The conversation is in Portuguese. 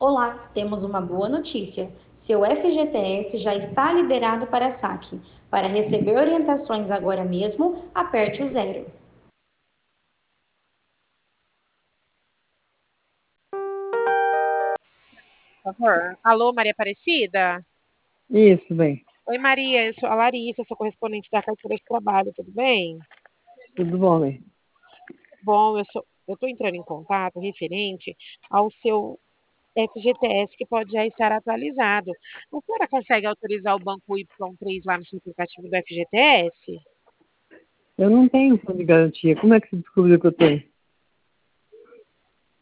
Olá, temos uma boa notícia. Seu FGTS já está liberado para saque. Para receber orientações agora mesmo, aperte o zero. Por favor. Alô, Maria Aparecida? Isso, bem. Oi, Maria, eu sou a Larissa, sou correspondente da carteira de trabalho, tudo bem? Tudo bom, bem. Bom, eu estou entrando em contato referente ao seu FGTS que pode já estar atualizado. A senhora consegue autorizar o banco Y3 lá no seu aplicativo do FGTS? Eu não tenho fundo de garantia. Como é que você descobriu que eu tenho?